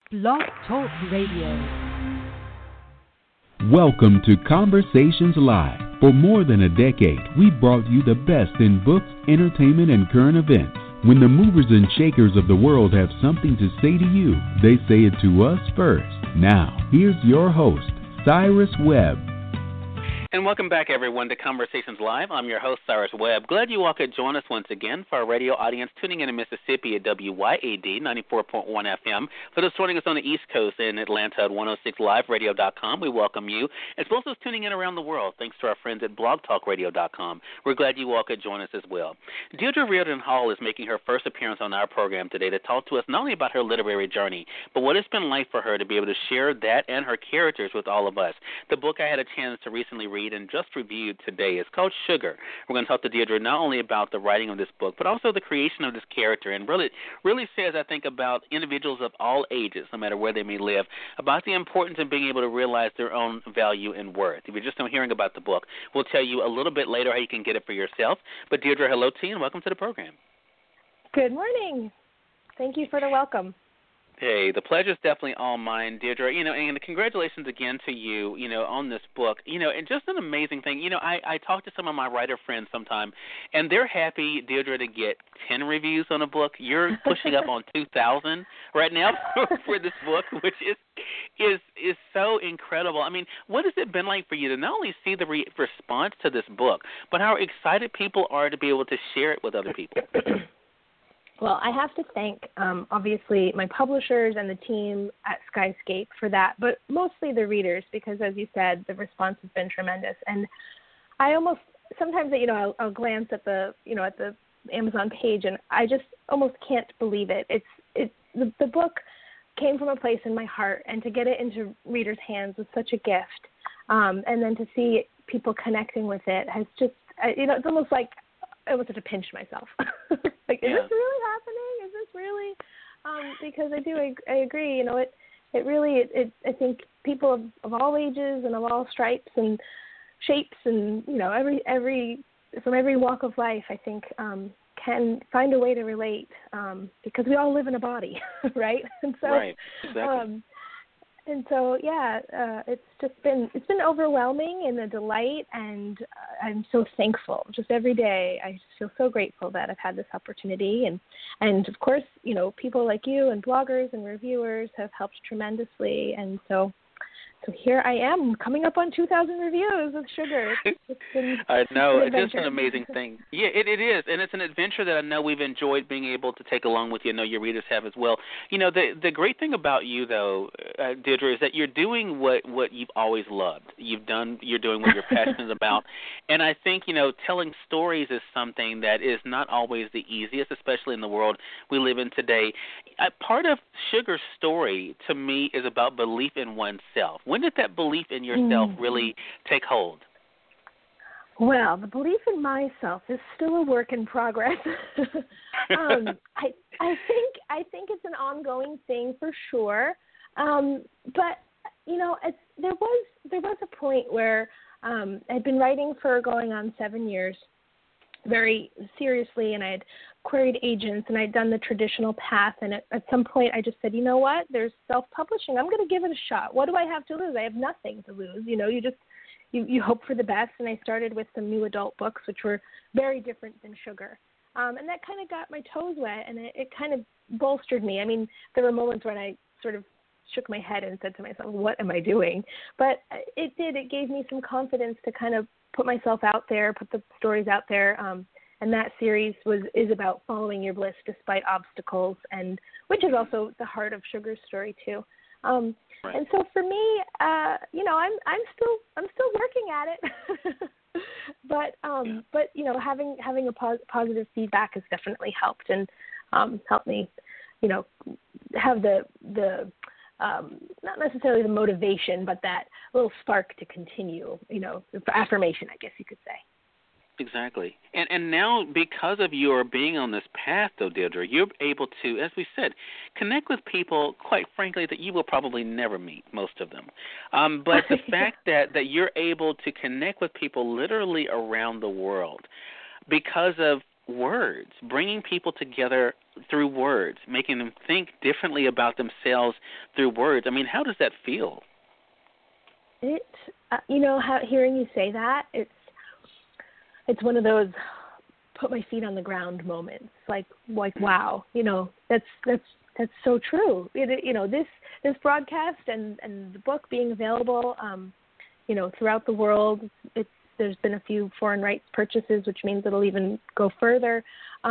Blog Talk Radio. Welcome to Conversations Live. For more than a decade, we've brought you the best in books, entertainment, and current events. When the movers and shakers of the world have something to say to you, they say it to us first. Now, here's your host, Cyrus Webb. And welcome back, everyone, to Conversations Live. I'm your host, Cyrus Webb. Glad you all could join us once again for our radio audience tuning in Mississippi at WYAD 94.1 FM. For those joining us on the East Coast in Atlanta at 106liveradio.com, we welcome you, as well as tuning in around the world, thanks to our friends at blogtalkradio.com. We're glad you all could join us as well. Deirdre Reardon Hall is making her first appearance on our program today to talk to us not only about her literary journey, but what it's been like for her to be able to share that and her characters with all of us. The book I had a chance to recently read and just reviewed today is called Sugar. We're going to talk to Deirdre not only about the writing of this book, but also the creation of this character, and really says, I think, about individuals of all ages, no matter where they may live, about the importance of being able to realize their own value and worth. If you're just not hearing about the book, we'll tell you a little bit later how you can get it for yourself. But Deirdre, hello to you, and welcome to the program. Good morning. Thank you for the welcome. Hey, the pleasure's definitely all mine, Deirdre. And congratulations again to you, on this book. And just an amazing thing. I talk to some of my writer friends sometime, and they're happy, Deirdre, to get 10 reviews on a book. You're pushing up on 2,000 right now for this book, which is so incredible. I mean, what has it been like for you to not only see the response to this book, but how excited people are to be able to share it with other people? Well, I have to thank, obviously, my publishers and the team at Skyscape for that, but mostly the readers because, as you said, the response has been tremendous. And I almost sometimes, I'll glance at the Amazon page, and I just almost can't believe it. The book came from a place in my heart, and to get it into readers' hands was such a gift. And then to see people connecting with it has just, it's almost like I almost had to pinch myself. Is this really happening? Is this really? Because I agree. It really, I think people of all ages and of all stripes and shapes and from every walk of life, I think can find a way to relate because we all live in a body, right? And so, right, exactly. It's been overwhelming and a delight, and I'm so thankful. Just every day, I just feel so grateful that I've had this opportunity, and of course, people like you and bloggers and reviewers have helped tremendously, and so here I am, coming up on 2,000 reviews of Sugar. I know. It's just an amazing thing. Yeah, it is. And it's an adventure that I know we've enjoyed being able to take along with you. I know your readers have as well. The great thing about you, though, Deirdre, is that you're doing what you've always loved. You're doing what you're passionate about. And I think, telling stories is something that is not always the easiest, especially in the world we live in today. Part of Sugar's story, to me, is about belief in oneself. When did that belief in yourself really take hold? Well, the belief in myself is still a work in progress. I think it's an ongoing thing for sure. But there was a point where I'd been writing for going on 7 years, very seriously, and I had queried agents, and I'd done the traditional path, and at some point I just said, you know what, there's self-publishing. I'm going to give it a shot. What do I have to lose? I have nothing to lose. You hope for the best, and I started with some new adult books, which were very different than Sugar. And that kind of got my toes wet, and it kind of bolstered me. I mean, there were moments when I sort of shook my head and said to myself, what am I doing? But it did. It gave me some confidence to kind of put myself out there, put the stories out there. And that series is about following your bliss despite obstacles, and which is also the heart of Sugar's story too. Right. And so for me, I'm still working at it. but having a positive feedback has definitely helped and helped me, have the not necessarily the motivation, but that little spark to continue, affirmation, I guess you could say. Exactly. And now, because of your being on this path, though, Deirdre, you're able to, as we said, connect with people, quite frankly, that you will probably never meet, most of them. But the fact that you're able to connect with people literally around the world because of words, bringing people together through words, making them think differently about themselves through words. I mean, how does that feel? It, hearing you say that, it's one of those put my feet on the ground moments. Like wow, that's so true. This broadcast and the book being available, throughout the world. There's been a few foreign rights purchases, which means it'll even go further.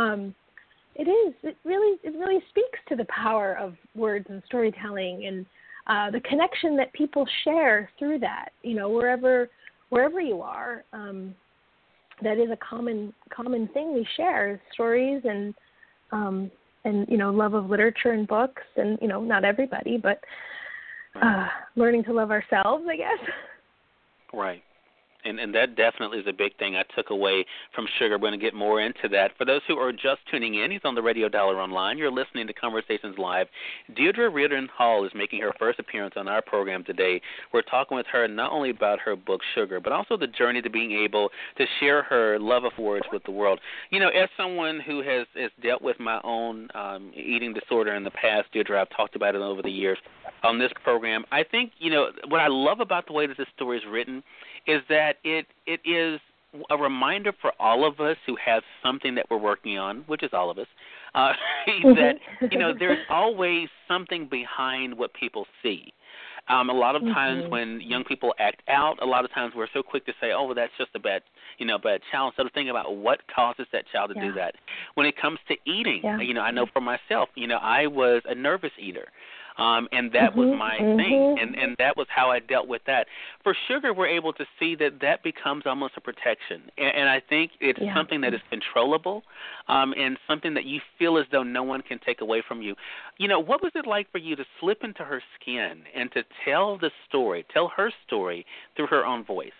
It really speaks to the power of words and storytelling and the connection that people share through that. Wherever you are, that is a common thing we share: is stories and love of literature and books, and not everybody, but learning to love ourselves, I guess. Right. And that definitely is a big thing I took away from Sugar. We're going to get more into that. For those who are just tuning in, he's on the Radio Dollar Online. You're listening to Conversations Live. Deirdre Reardon Hall is making her first appearance on our program today. We're talking with her not only about her book, Sugar, but also the journey to being able to share her love of words with the world. As someone who has dealt with my own eating disorder in the past, Deirdre, I've talked about it over the years on this program. I think, what I love about the way that this story is written is that it is a reminder for all of us who have something that we're working on, which is all of us, that, there's always something behind what people see. A lot of times when young people act out, a lot of times we're so quick to say, oh, well, that's just a bad child, instead of thinking about what causes that child to do that. When it comes to eating, I know for myself, I was a nervous eater. And that was my thing, and that was how I dealt with that. For Sugar, we're able to see that becomes almost a protection, and I think it's something that is controllable, and something that you feel as though no one can take away from you. What was it like for you to slip into her skin and to tell her story through her own voice?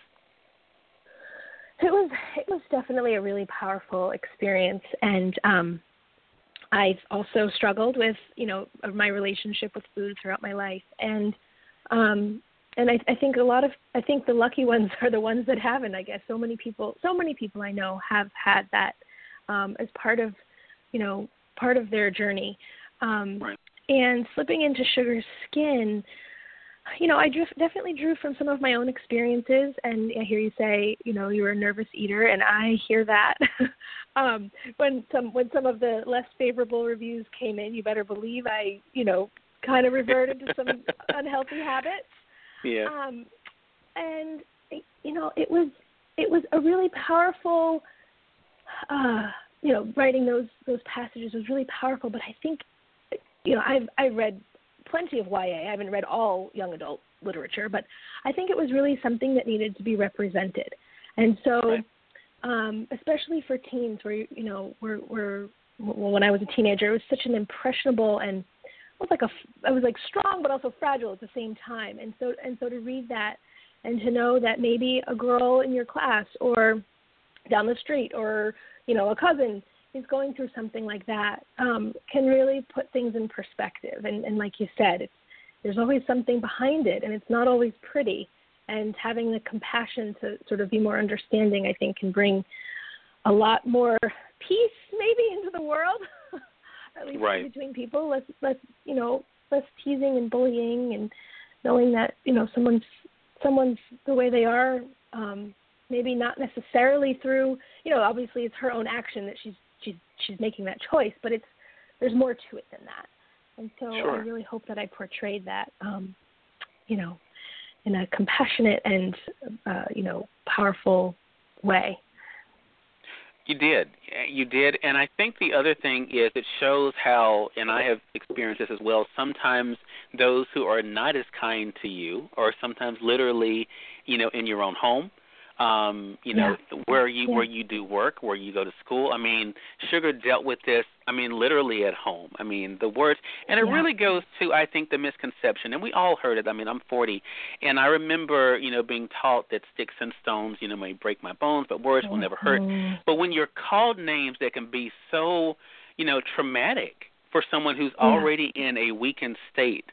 It was definitely a really powerful experience, and I've also struggled with, my relationship with food throughout my life, and I think the lucky ones are the ones that haven't. I guess so many people I know have had that as part of their journey, right. And slipping into Sugar's skin. I definitely drew from some of my own experiences, and I hear you say, you're a nervous eater, and I hear that. When some of the less favorable reviews came in, you better believe I, kind of reverted to some unhealthy habits. Yeah. And it was a really powerful, writing those passages was really powerful. But I think, I've read plenty of YA. I haven't read all young adult literature, but I think it was really something that needed to be represented. And so, especially for teens, where when I was a teenager, it was such an impressionable and I was like strong but also fragile at the same time. And so to read that and to know that maybe a girl in your class or down the street or a cousin is going through something like that, can really put things in perspective. And like you said, there's always something behind it, and it's not always pretty. And having the compassion to sort of be more understanding, I think, can bring a lot more peace maybe into the world, at least between people. Less teasing and bullying, and knowing that someone's the way they are. Maybe not necessarily through, obviously it's her own action that she's making that choice, but there's more to it than that. And so I really hope that I portrayed that, in a compassionate and, powerful way. You did. And I think the other thing is it shows how, and I have experienced this as well, sometimes those who are not as kind to you, or sometimes literally, in your own home, where you do work, where you go to school. I mean, Sugar dealt with this, literally at home. The words, and it really goes to, I think, the misconception, and we all heard it. I'm 40, and I remember, being taught that sticks and stones, may break my bones, but words will never hurt. But when you're called names that can be so, traumatic for someone who's already in a weakened state,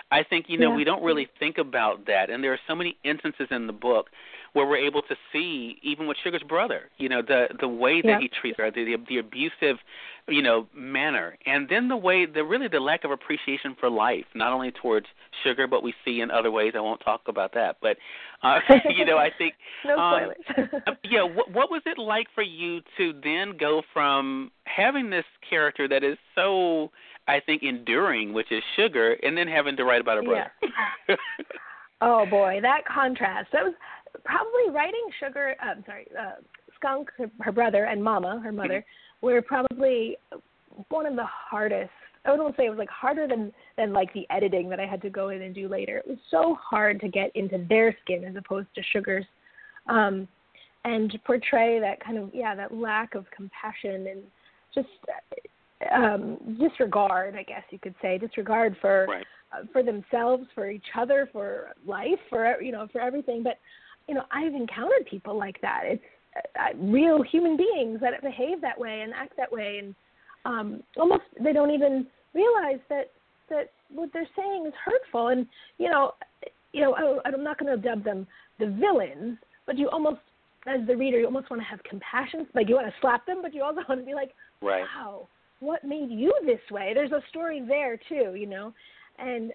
I think, we don't really think about that. And there are so many instances in the book where we're able to see, even with Sugar's brother, the way that he treats her, the abusive, manner. And then the lack of appreciation for life, not only towards Sugar, but we see in other ways. I won't talk about that. But, I think. No spoilers. What was it like for you to then go from having this character that is so, I think, enduring, which is Sugar, and then having to write about her brother? Yeah. Oh, boy, that contrast. That was probably writing Sugar, Skunk, her brother, and Mama, her mother, were probably one of the hardest. I wouldn't say it was harder than like the editing that I had to go in and do later. It was so hard to get into their skin as opposed to Sugar's, and to portray that kind of that lack of compassion and just disregard, I guess you could say, disregard for themselves, for each other, for life, for everything. But I've encountered people like that. It's real human beings that behave that way and act that way, and almost they don't even realize that what they're saying is hurtful. And I'm not going to dub them the villains, but you almost, as the reader, you almost want to have compassion. Like you want to slap them, but you also want to be like, wow, what made you this way? There's a story there too, and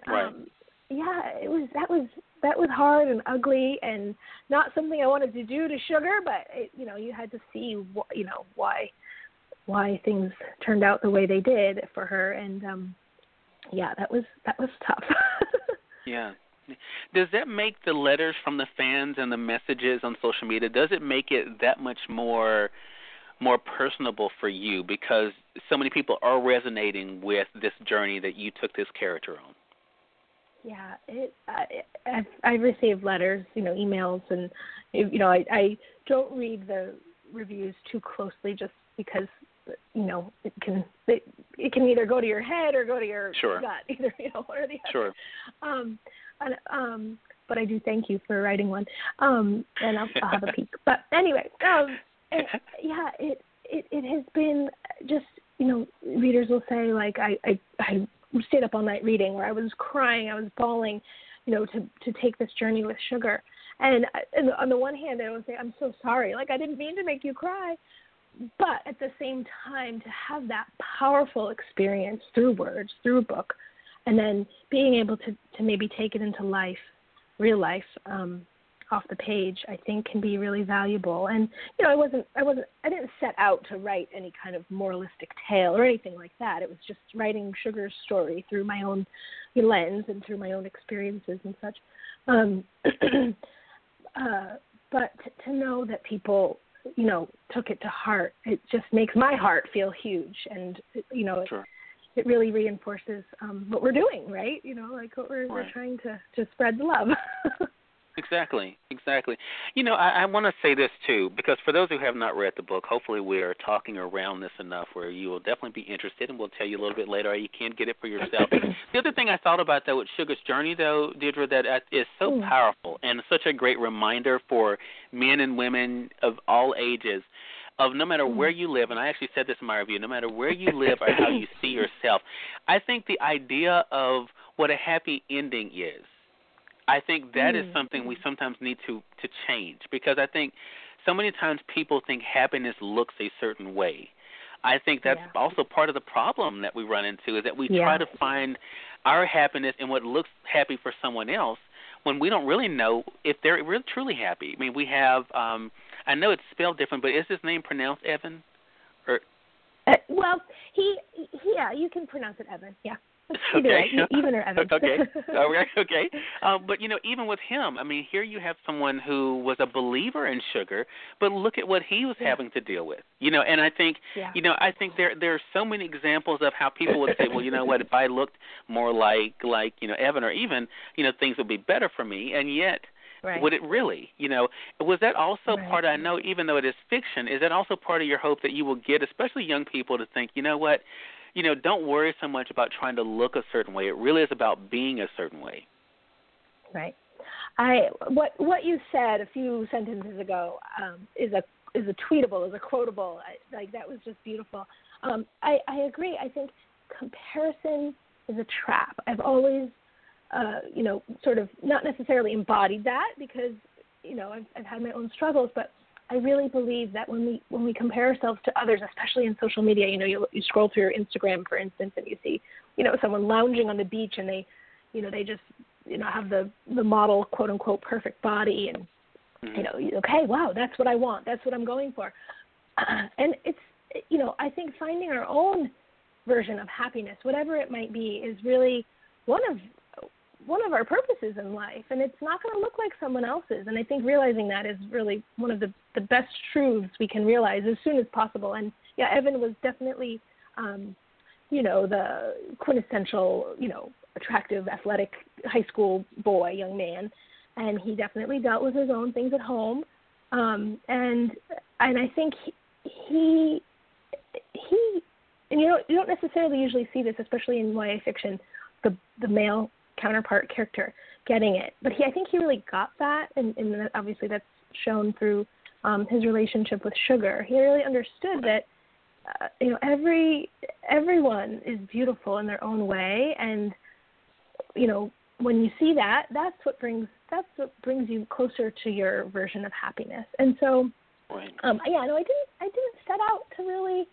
that was hard and ugly and not something I wanted to do to Sugar, but you had to see why things turned out the way they did for her, and that was tough. Yeah. Does that make the letters from the fans and the messages on social media, does it make it that much more personable for you because so many people are resonating with this journey that you took this character on? Yeah, I've received letters, emails, and I don't read the reviews too closely just because it can either go to your head or go to your gut, either one or the other. But I do thank you for writing one, and I'll have a peek. But anyway, it has been just readers will say like I stayed up all night reading, where I was crying, I was bawling, to take this journey with Sugar. And on the one hand, I would say, I'm so sorry, like I didn't mean to make you cry. But at the same time, to have that powerful experience through words, through a book, and then being able to maybe take it into life, real life, off the page, I think can be really valuable. And I didn't set out to write any kind of moralistic tale or anything like that. It was just writing Sugar's story through my own lens and through my own experiences and such. But to know that people took it to heart, it just makes my heart feel huge, and it really reinforces what we're doing, right? Like what we're trying to spread the love. Exactly. I want to say this, too, because for those who have not read the book, hopefully we are talking around this enough where you will definitely be interested, and we'll tell you a little bit later, or you can get it for yourself. The other thing I thought about, though, with Sugar's journey, though, Deirdre, that is so powerful and such a great reminder for men and women of all ages of no matter where you live, and I actually said this in my review, no matter where you live or how you see yourself, I think the idea of what a happy ending is, I think that is something we sometimes need to change, because I think so many times people think happiness looks a certain way. I think that's also part of the problem that we run into, is that we try to find our happiness in what looks happy for someone else when we don't really know if they're really truly happy. I mean, we have, I know it's spelled different, but is his name pronounced Evan? Or well, you can pronounce it Evan, Either way, even or Evan. Okay. But, even with him, I mean, here you have someone who was a believer in Sugar, but look at what he was having to deal with. And I think, I think there are so many examples of how people would say, well, you know what, if I looked more like Evan, or even, things would be better for me, and yet would it really? Was that also part of, I know even though it is fiction, is that also part of your hope that you will get, especially young people, to think, you know what, don't worry so much about trying to look a certain way. It really is about being a certain way. Right. What you said a few sentences ago is a tweetable, is a quotable. That was just beautiful. I agree. I think comparison is a trap. I've always sort of not necessarily embodied that because, I've had my own struggles, but I really believe that when we compare ourselves to others, especially in social media, you scroll through your Instagram, for instance, and you see, someone lounging on the beach and they just, have the model, quote unquote, perfect body and, okay, wow, that's what I want. That's what I'm going for. And it's, I think finding our own version of happiness, whatever it might be, is really one of our purposes in life, and it's not going to look like someone else's. And I think realizing that is really one of the best truths we can realize as soon as possible. And yeah, Evan was definitely, the quintessential, attractive, athletic high school boy, young man, and he definitely dealt with his own things at home. And I think he and you don't necessarily usually see this, especially in YA fiction, the male counterpart character getting it, but I think he really got that, and obviously that's shown through his relationship with Sugar. He really understood that everyone is beautiful in their own way, and when you see that, that's what brings you closer to your version of happiness. And so, right. I didn't set out to really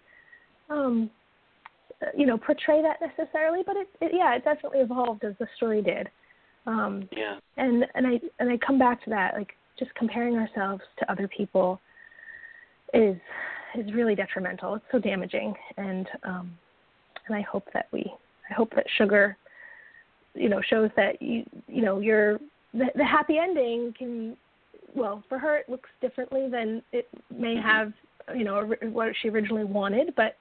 portray that necessarily, but it definitely evolved as the story did. And I come back to that, like, just comparing ourselves to other people is really detrimental. It's so damaging, and I hope that Sugar, shows that you're the happy ending can, well, for her it looks differently than it may have, what she originally wanted, but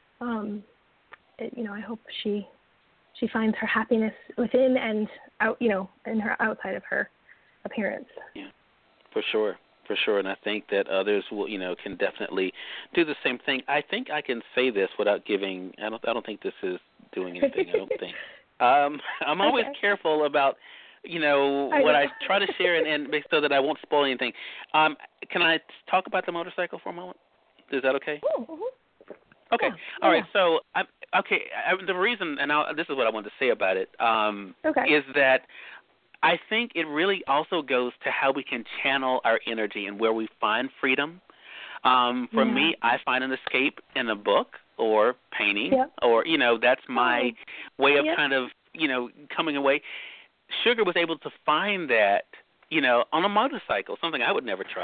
I hope she finds her happiness within and out, in her outside of her appearance. Yeah, for sure. And I think that others will, can definitely do the same thing. I think I can say this without giving. I don't think this is doing anything. I don't think. I'm always careful about, what I try to share and so that I won't spoil anything. Can I talk about the motorcycle for a moment? Is that okay? Okay. Yeah. All right. So, the reason, and this is what I wanted to say about it, is that I think it really also goes to how we can channel our energy and where we find freedom. For me, I find an escape in a book or painting, or, that's my way of kind of, coming away. Sugar was able to find that, on a motorcycle, something I would never try.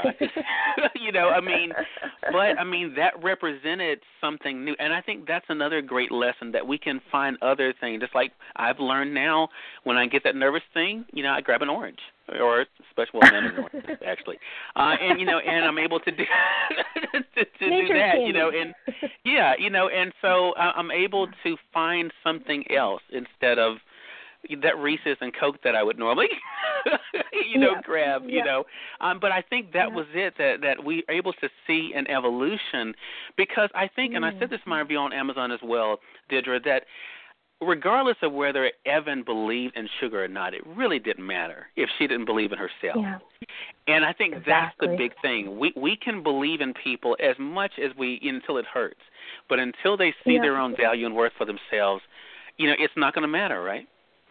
That represented something new. And I think that's another great lesson, that we can find other things. Just like I've learned now, when I get that nervous thing, I grab an orange or special lemon orange, actually. And I'm able to do to do that, and so I'm able to find something else instead of that Reese's and Coke that I would normally, grab, But I think that was it, that we are able to see an evolution, because I think, and I said this in my review on Amazon as well, Deidre, that regardless of whether Evan believed in Sugar or not, it really didn't matter if she didn't believe in herself. Yeah. And I think that's the big thing. We can believe in people as much as until it hurts. But until they see their own value and worth for themselves, it's not going to matter, right?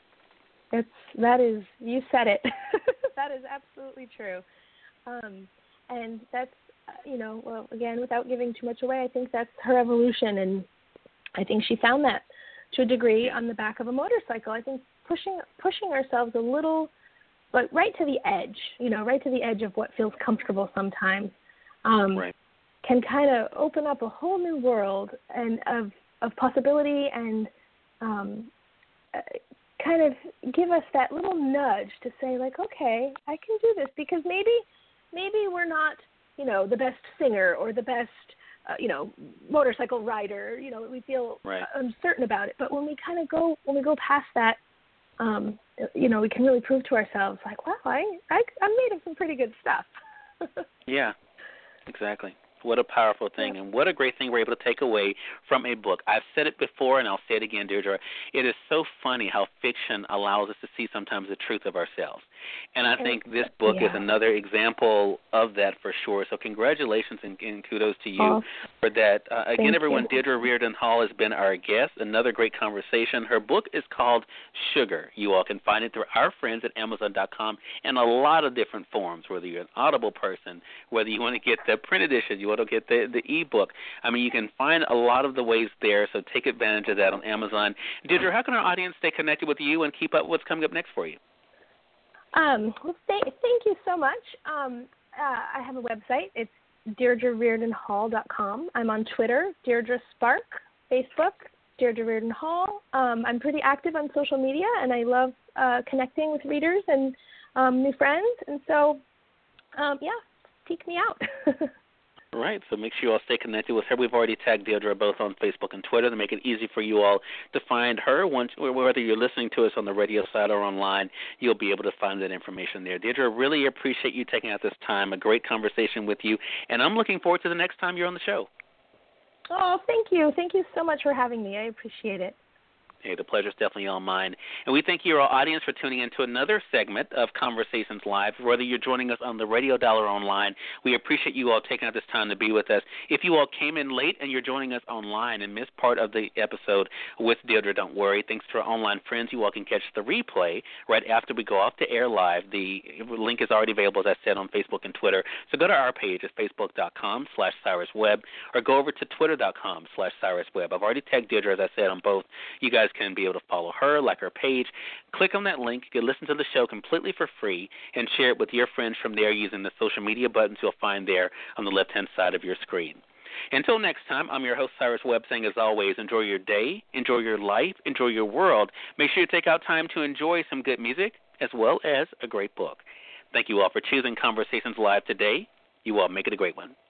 You said it. That is absolutely true. And that's, well, again, without giving too much away, I think that's her evolution. And I think she found that to a degree on the back of a motorcycle. I think pushing ourselves a little, like right to the edge, right to the edge of what feels comfortable sometimes, can kind of open up a whole new world and of possibility and kind of give us that little nudge to say, like, okay, I can do this, because maybe we're not, the best singer or the best, motorcycle rider. We feel uncertain about it, but when we go past that, we can really prove to ourselves, like, wow, I'm made of some pretty good stuff. Yeah, exactly. What a powerful thing, and what a great thing we're able to take away from a book. I've said it before, and I'll say it again, Deirdre. It is so funny how fiction allows us to see sometimes the truth of ourselves. And I think this book is another example of that for sure. So congratulations and kudos to you for that. Again, everyone, Deirdre Reardon Hall has been our guest. Another great conversation. Her book is called Sugar. You all can find it through our friends at Amazon.com and a lot of different forms, whether you're an Audible person, whether you want to get the print edition, you want to get the e-book. I mean, you can find a lot of the ways there, so take advantage of that on Amazon. Deirdre, how can our audience stay connected with you and keep up what's coming up next for you? Well, thank you so much. I have a website. It's DeirdreReardonHall.com. I'm on Twitter, Deirdre Spark, Facebook, Deirdre Reardon Hall. I'm pretty active on social media, and I love connecting with readers and new friends. And so, seek me out. Right, so make sure you all stay connected with her. We've already tagged Deirdre both on Facebook and Twitter to make it easy for you all to find her. Whether you're listening to us on the radio side or online, you'll be able to find that information there. Deirdre, really appreciate you taking out this time, a great conversation with you, and I'm looking forward to the next time you're on the show. Oh, thank you. Thank you so much for having me. I appreciate it. Hey, the pleasure's definitely all mine. And we thank you, our audience, for tuning in to another segment of Conversations Live. Whether you're joining us on the radio dial or online, we appreciate you all taking out this time to be with us. If you all came in late and you're joining us online and missed part of the episode with Deirdre, don't worry. Thanks to our online friends, you all can catch the replay right after we go off the air live. The link is already available, as I said, on Facebook and Twitter. So go to our page at facebook.com/CyrusWebb or go over to twitter.com/CyrusWebb. I've already tagged Deirdre, as I said, on both. You guys can be able to follow her, like her page. Click on that link. You can listen to the show completely for free and share it with your friends from there using the social media buttons you'll find there on the left-hand side of your screen. Until next time, I'm your host, Cyrus Webb, saying, as always, enjoy your day, enjoy your life, enjoy your world. Make sure you take out time to enjoy some good music as well as a great book. Thank you all for choosing Conversations Live today. You all make it a great one.